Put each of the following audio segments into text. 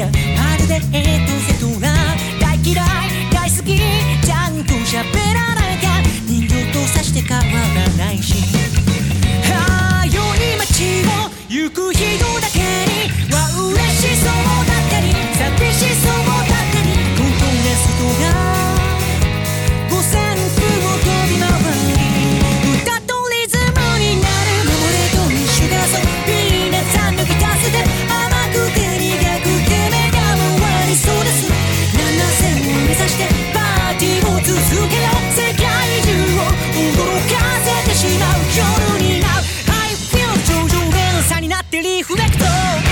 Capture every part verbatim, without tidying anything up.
まるでエトセトラ大嫌い大好きちゃんと喋らなきゃ人形とさして変わらないしああ良い街を行く人だけには嬉しそうだったり寂しそうだったりコントレストが五線譜を飛び回り歌とリズムになる守れと一緒だそうみんなさんのギターステップ甘くて苦くて目が回りそうですななせんを目指してパーティーを続けよう世界中を驚かせてしまう夜になる I feel 頂上連鎖になってリフレクト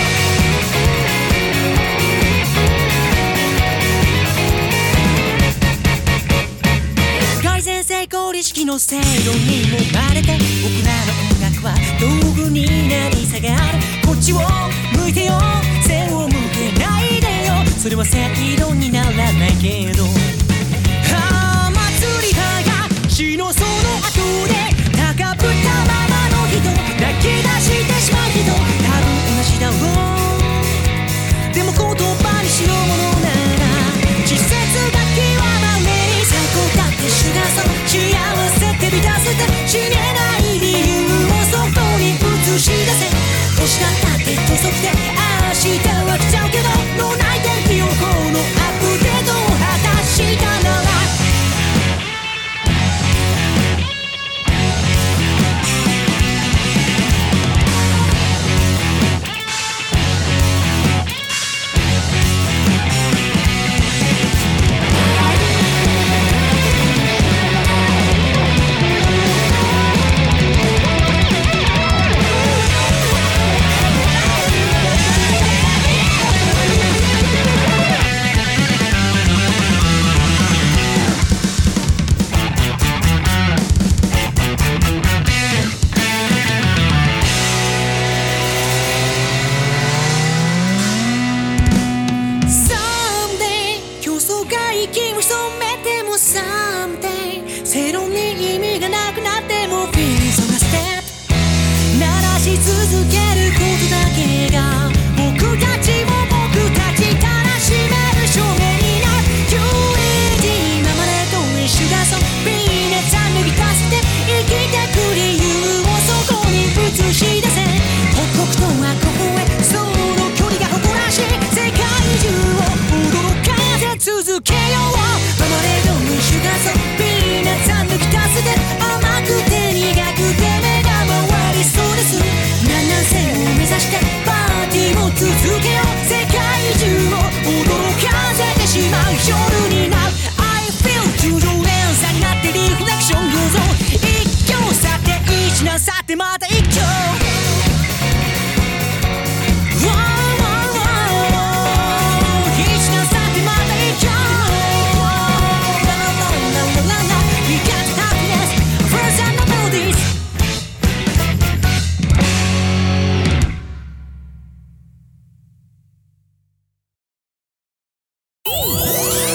改善成功意識の制度にもまれて僕らの音楽は道具になり下がるこっちを向いてよ背を向けないでよそれは正論にならないけどああ祭りはが死のその後で高ぶったままの人泣き出してしまう人多分同じだろうでも言葉にしようものなら季節が極まれ最高だって主がそう幸せって満たせて死ねない理由をそこに映し出せ星だったって遅くて明日は来ちゃうけど脳内天気予報のアップデートを果たしたなら息を潜めても Someday 正論に意味がなくなっても Feel so a step 鳴らし続けることだけが僕たちを僕たちからしめる証明になる ユーエルディー 今までと一緒だそう皆さん脱ぎ出して生きてく理由をそこに映し出せ刻々とはここへその距離が誇らしい世界中を驚かせ続けよう守れる主がそう